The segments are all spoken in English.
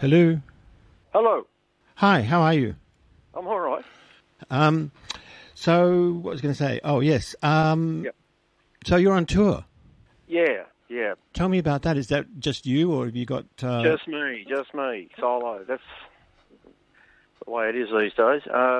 Hello. Hello. Hi, how are you? I'm all right. So, what was I going to say? Oh, yes. Yep. So you're on tour. Yeah. Tell me about that. Is that just you, or have you got... Just me, solo. That's the way it is these days.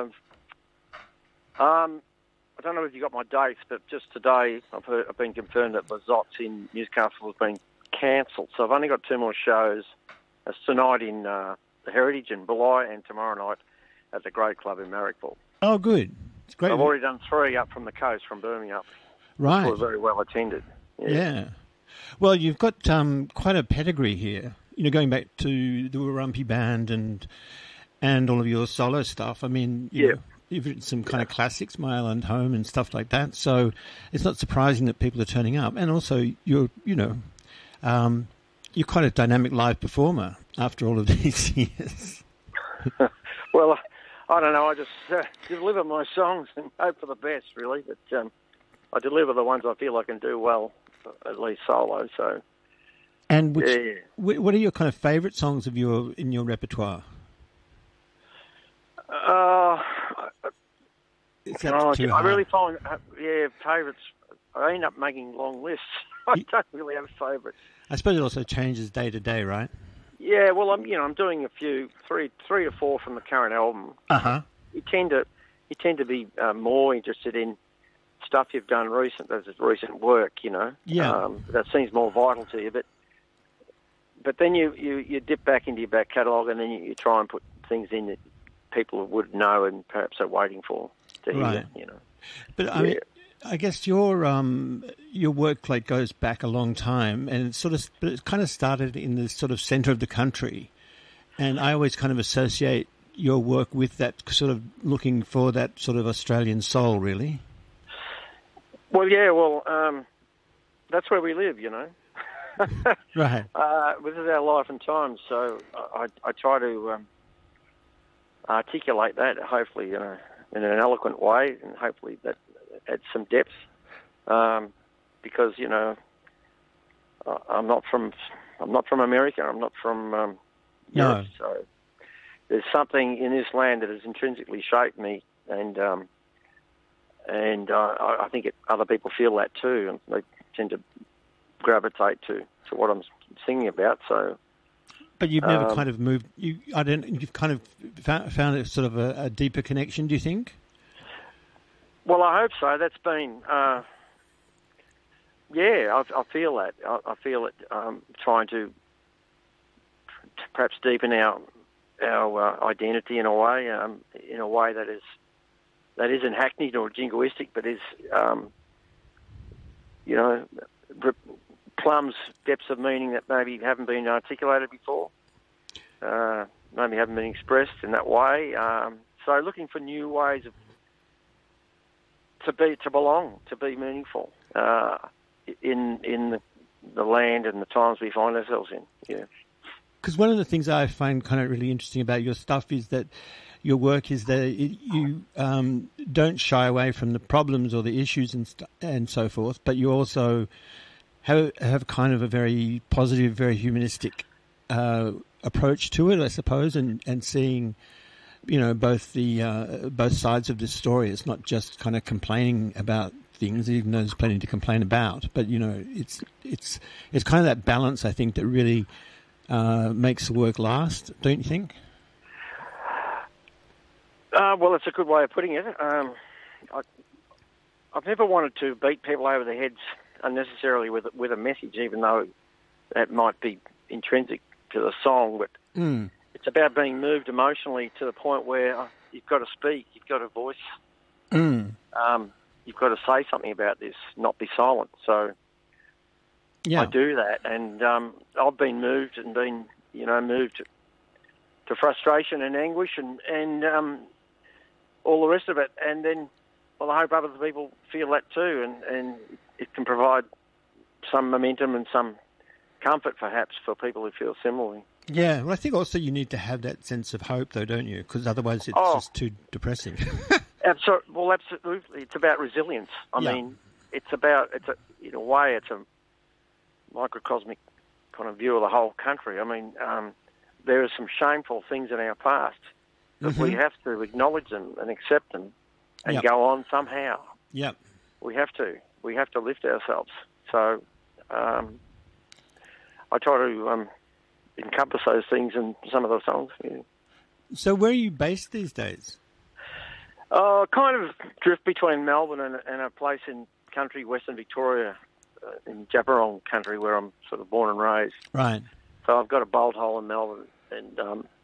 I don't know if you got my dates, but just today I've been confirmed that the Zots in Newcastle has been cancelled. So I've only got 2 more shows. It's tonight in the Heritage in Bulli and tomorrow night at the Great Club in Marrickville. Oh, good. It's great. I've already done 3 up from the coast, from Birmingham. Right. Which were very well attended. Yeah. Well, you've got quite a pedigree here. Going back to the Warumpi Band and all of your solo stuff. I mean, you know, you've written some kind of classics, My Island Home and stuff like that. So it's not surprising that people are turning up. And also, you're quite a dynamic live performer after all of these years. Well, I don't know. I just deliver my songs and hope for the best, really. But I deliver the ones I feel I can do well, at least solo. So. And what are your kind of favourite songs in your repertoire? I really find, favourites. I end up making long lists. I don't really have favourites. I suppose it also changes day to day, right? Yeah, well, I'm doing a few, three or four from the current album. You tend to be more interested in stuff you've done recent work, that seems more vital to you. But then you dip back into your back catalogue and then you try and put things in that people would know and perhaps are waiting for to hear. But I mean, I guess your work goes back a long time, and it kind of started in the sort of centre of the country, and I always kind of associate your work with that sort of looking for that sort of Australian soul, really. Well, that's where we live, Right. This is our life and times, so I try to articulate that, hopefully, in an eloquent way, and hopefully that adds some depth. Because I'm not from America. I'm not from Europe. So there's something in this land that has intrinsically shaped me, and I think other people feel that too, and they tend to gravitate to what I'm singing about. So, but you've never kind of moved. You've kind of found it sort of a deeper connection. Do you think? Well, I hope so. That's been. I feel that. I feel it. Trying to perhaps deepen our identity in a way that isn't hackneyed or jingoistic, but is plums depths of meaning that maybe haven't been articulated before, maybe haven't been expressed in that way. So looking for new ways to belong, to be meaningful in the land and the times we find ourselves in. Yeah. Because one of the things I find kind of really interesting about your stuff is that your work is that you don't shy away from the problems or the issues and so forth, but you also have kind of a very positive, very humanistic approach to it, I suppose, and seeing, both sides of this story. It's not just kind of complaining about things, even though there's plenty to complain about. But it's kind of that balance, I think, that really makes the work last. Don't you think? Well, it's a good way of putting it. I've never wanted to beat people over the heads unnecessarily with a message, even though that might be intrinsic to the song. But it's about being moved emotionally to the point where you've got to speak, you've got to voice, you've got to say something about this, not be silent. So I do that, and I've been moved and been, moved to frustration and anguish and all the rest of it. And then, well, I hope other people feel that too, and it can provide some momentum and some comfort, perhaps, for people who feel similarly. Yeah, well, I think also you need to have that sense of hope, though, don't you? Because otherwise it's just too depressing. Absolutely. It's about resilience. I mean, in a way, it's a microcosmic kind of view of the whole country. I mean, there are some shameful things in our past, but we have to acknowledge them and accept them and go on somehow. Yep. We have to. We have to lift ourselves. So I try to encompass those things in some of the songs. Yeah. So where are you based these days? Kind of drift between Melbourne and a place in country, Western Victoria, in Jabberong country, where I'm sort of born and raised. Right. So I've got a bolt hole in Melbourne and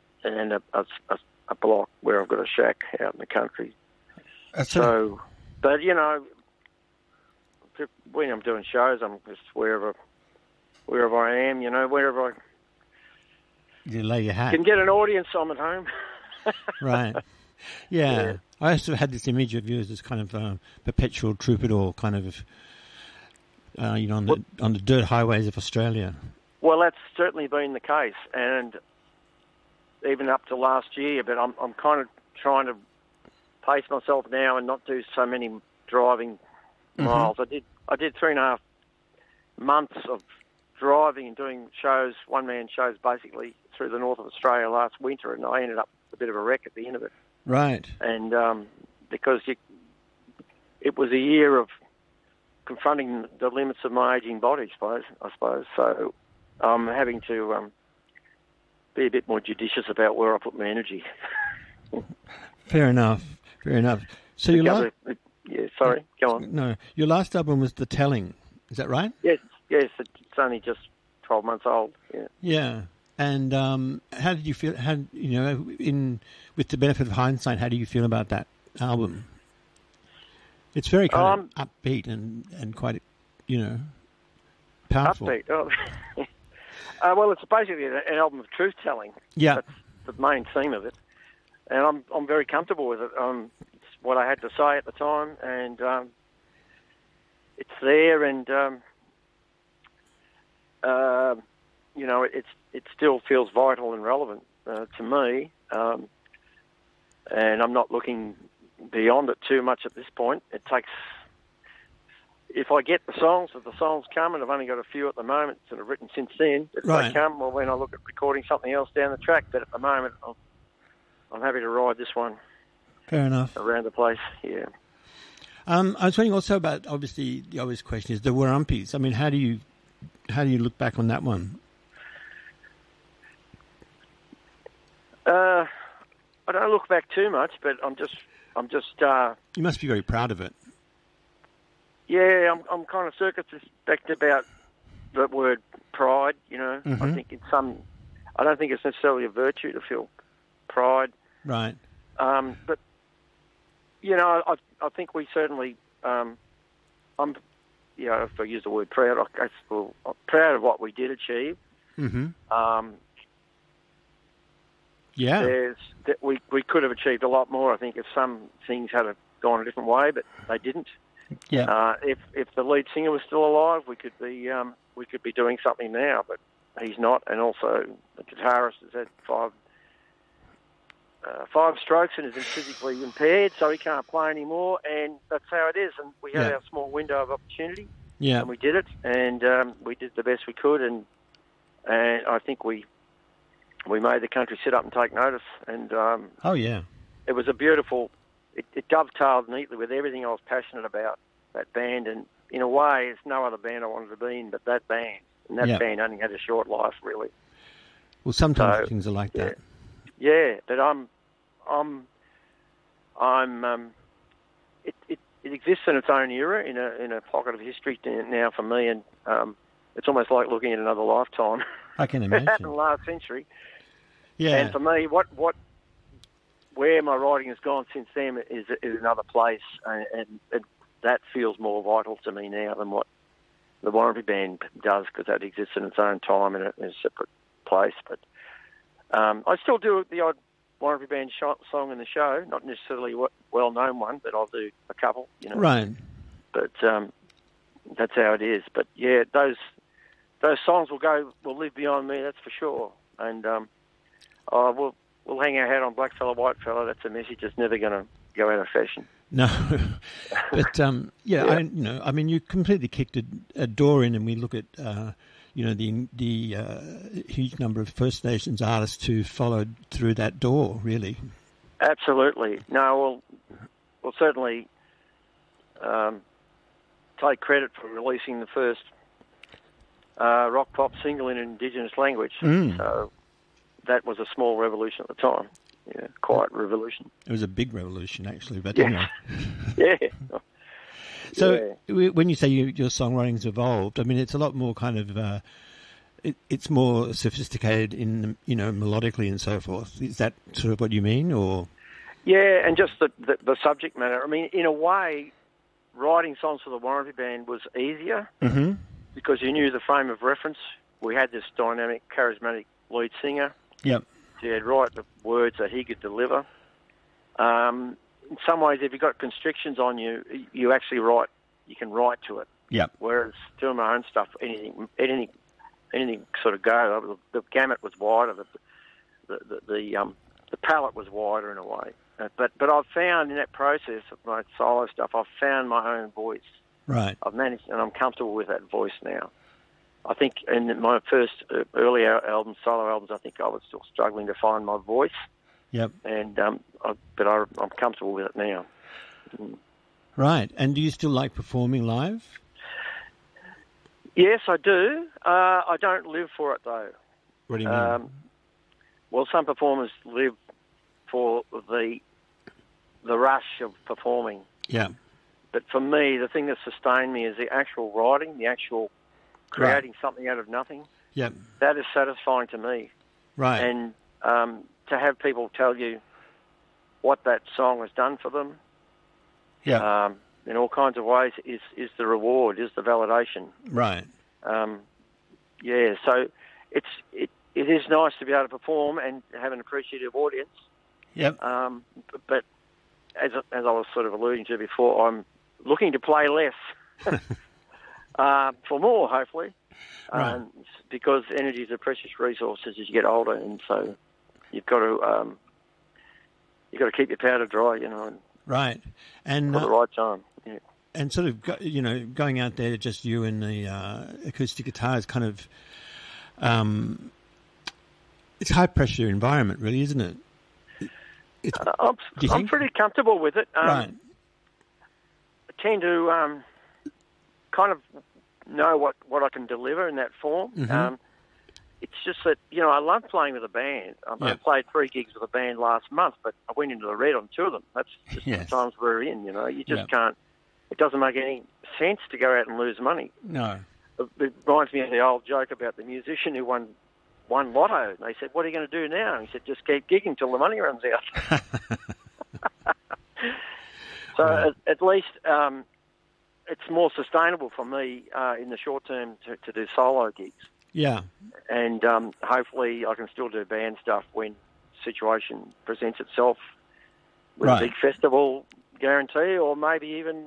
a block where I've got a shack out in the country. But, you know, when I'm doing shows, I'm just wherever I am, you know, wherever I you lay your hat. Can get an audience, I'm at home. Right. Yeah. I also had this image of you as this kind of perpetual troubadour, kind of, you know, on the dirt highways of Australia. Well, that's certainly been the case, and even up to last year. But I'm kind of trying to pace myself now and not do so many driving miles. I did 3.5 months of driving and doing shows, one-man shows, basically through the north of Australia last winter, and I ended up with a bit of a wreck at the end of it. Right. And because it was a year of confronting the limits of my ageing body, I suppose. So I'm having to be a bit more judicious about where I put my energy. Fair enough. So sorry, go on. No, your last album was The Telling. Is that right? Yes, it's only just 12 months old. Yeah. Yeah. And how did you feel? How, you know, with the benefit of hindsight, how do you feel about that album? It's very kind of upbeat and quite, you know, powerful. Upbeat. Oh. Well, it's basically an album of truth telling. Yeah, that's the main theme of it, and I'm very comfortable with it. It's what I had to say at the time, and it's there, and you know, it still feels vital and relevant to me, and I'm not looking beyond it too much at this point. It takes, if I get the songs, if the songs come, and I've only got a few at the moment that are written since then, if they come, well, then I look at recording something else down the track. But at the moment, I'm happy to ride this one. Fair enough. Around the place, yeah. I was wondering also about, obviously, the obvious question is the Warumpies. I mean, how do you look back on that one? I don't look back too much, but I'm just. You must be very proud of it. Yeah, I'm kind of circumspect about the word pride. You know, I think I don't think it's necessarily a virtue to feel pride. Right. But you know, I think we certainly. I'm, you know, if I use the word proud, I'm proud of what we did achieve. Mm-hmm. Yeah. We could have achieved a lot more, I think, if some things had gone a different way, but they didn't. Yeah. If the lead singer was still alive, we could be doing something now, but he's not. And also, the guitarist has had five strokes and is physically impaired, so he can't play anymore. And that's how it is. And we had our small window of opportunity. Yeah. And we did it, and we did the best we could, and I think we made the country sit up and take notice. And it was a beautiful. It dovetailed neatly with everything I was passionate about, that band, and in a way, it's no other band I wanted to be in but that band. And that band only had a short life, really. Well, sometimes things are like that. Yeah, but it exists in its own era, in a pocket of history now for me, and it's almost like looking at another lifetime. I can imagine. It happened last century. Yeah. And for me, where my writing has gone since then is another place, and that feels more vital to me now than what the Warumpi Band does, because that exists in its own time and in a separate place. But I still do the odd Warumpi Band song in the show, not necessarily a well-known one, but I'll do a couple. You know. Right. But that's how it is. But yeah, those songs will live beyond me. That's for sure. And we'll hang our hat on black fella, white fella. That's a message that's never going to go out of fashion. No, but I mean, you completely kicked a door in, and we look at you know, the huge number of First Nations artists who followed through that door, really. Absolutely. No, we'll certainly take credit for releasing the first rock pop single in Indigenous language. So that was a small revolution at the time. Yeah, quiet revolution. It was a big revolution, actually. But yeah. Anyway. Yeah. So when you say your songwriting's evolved, I mean, it's a lot more kind of, it's more sophisticated in, you know, melodically and so forth. Is that sort of what you mean, or? Yeah, and just the subject matter. I mean, in a way, writing songs for the Warumpi Band was easier because you knew the frame of reference. We had this dynamic, charismatic lead singer. Yep. So you'd write the words that he could deliver. In some ways, if you've got constrictions on you, you actually write. You can write to it. Yep. Whereas doing my own stuff, anything sort of go. The gamut was wider. The palette was wider in a way. But I've found in that process of my solo stuff, I've found my own voice. Right. I've managed, and I'm comfortable with that voice now. I think in my first early albums, solo albums, I think I was still struggling to find my voice. Yep. And but I'm comfortable with it now. Right. And do you still like performing live? Yes, I do. I don't live for it though. What do you mean? Well, some performers live for the rush of performing. Yeah. But for me, the thing that sustained me is the actual writing, the actual creating something out of nothing. Yep. That is satisfying to me. Right. And to have people tell you what that song has done for them, in all kinds of ways, is the reward, is the validation. Right. Yeah. So it is nice to be able to perform and have an appreciative audience. Yep. But as I was sort of alluding to before, I'm looking to play less for more, hopefully, because energy is a precious resource as you get older, and so you've got to keep your powder dry, you know. Right, and for the right time. Yeah. And sort of, you know, going out there, just you and the acoustic guitar is kind of, it's a high pressure environment, really, isn't it? I'm pretty comfortable with it. Right. I tend to kind of know what I can deliver in that form. Mm-hmm. It's just that, you know, I love playing with a band. I played 3 gigs with a band last month, but I went into the red on 2 of them. That's just the times we're in, you know. You just can't. It doesn't make any sense to go out and lose money. No. It reminds me of the old joke about the musician who won Lotto. And they said, "What are you going to do now?" And he said, "Just keep gigging till the money runs out." So at least it's more sustainable for me in the short term to do solo gigs. Yeah. And hopefully I can still do band stuff when situation presents itself with a big festival guarantee, or maybe even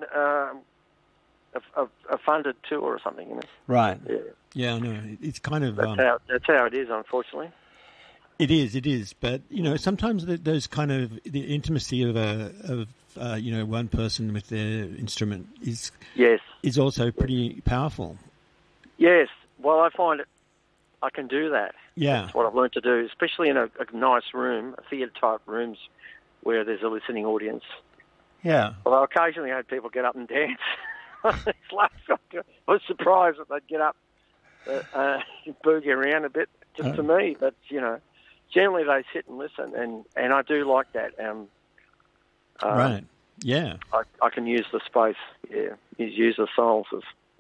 a funded tour or something. You know? Right. Yeah, I know. It's kind of... That's how it is, unfortunately. It is. But, you know, sometimes those kind of... The intimacy of you know, one person with their instrument is also pretty powerful. Yes. Well, I find I can do that. Yeah. That's what I've learned to do, especially in a nice room, a theatre-type rooms where there's a listening audience. Yeah. Although occasionally I had people get up and dance. I was surprised that they'd get up and boogie around a bit, just to me. But, you know, generally they sit and listen, and I do like that. Right, yeah. I can use the space, use the silences,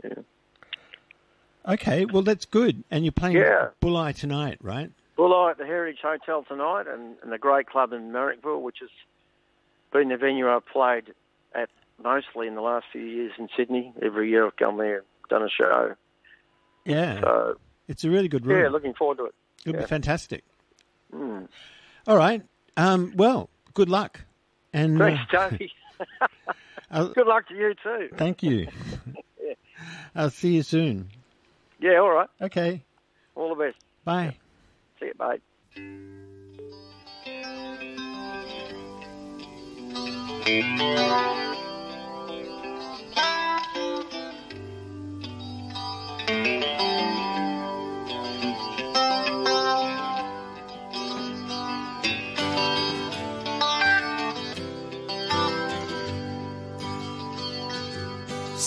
Okay, well, that's good. And you're playing Bulli tonight, right? Bulli at the Heritage Hotel tonight, and the great club in Marrickville, which has been the venue I've played at mostly in the last few years in Sydney. Every year I've gone there and done a show. Yeah. So it's a really good room. Yeah, looking forward to it. It'll be fantastic. Mm. All right. Well, good luck. And thanks, Tony. Good luck to you too. Thank you. I'll see you soon. Yeah, all right. Okay. All the best. Bye. See you, bye.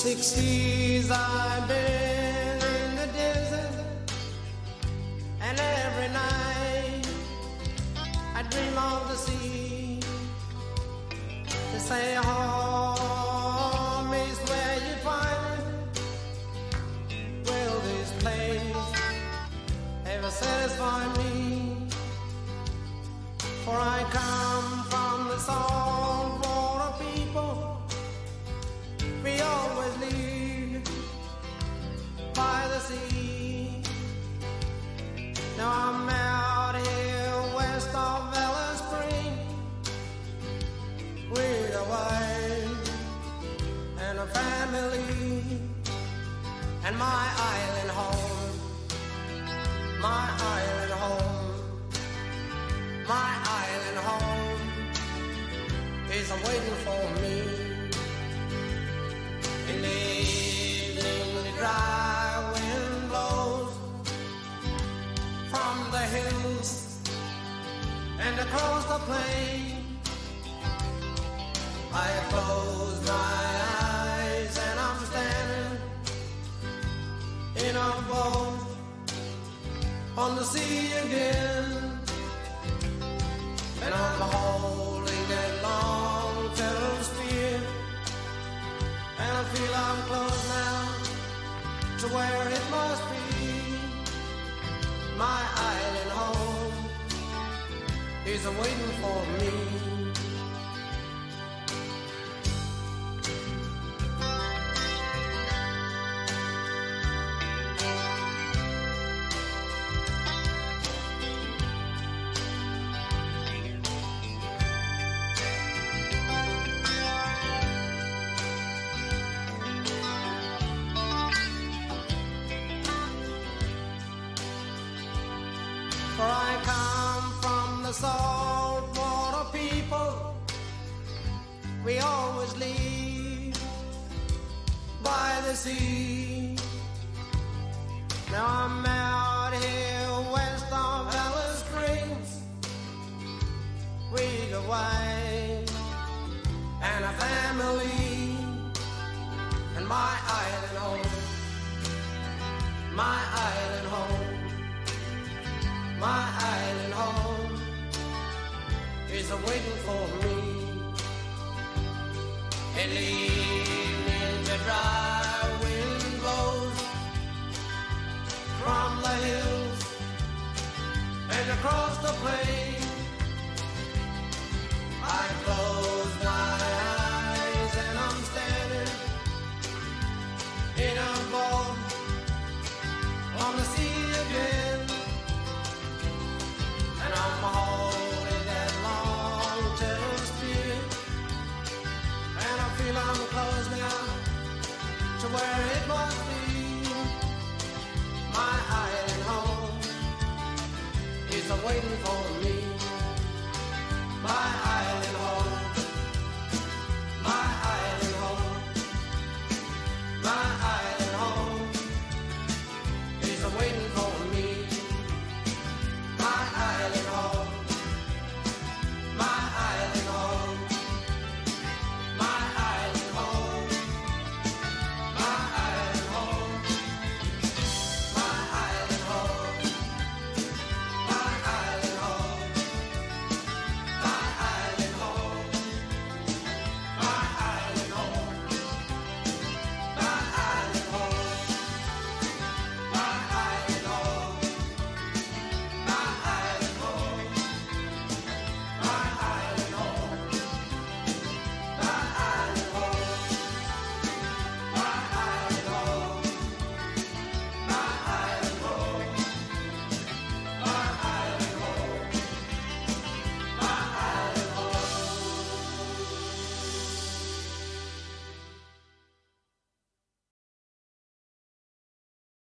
60s I've been in the desert, and every night I dream of the sea. They say home is where you find it. Will this place ever satisfy me? For I come from the salt water people. We always live by the sea. Now I'm out here west of Alice Springs with a wife and a family, and my island home, my island home, my island home is waiting for me. In the evening, the dry wind blows from the hills and across the plain. I close my eyes and I'm standing in a boat on the sea again, and I'm holding that long fellow's spear. And I feel I'm close now to where it must be. My island home is waiting for me. For I come from the salt water people. We always live by the sea. Now I'm out here west of Alice Springs with a wife and a family, and my island home, my island home. My island home is waiting for me. In the evening, the dry wind blows from the hills and across the plain.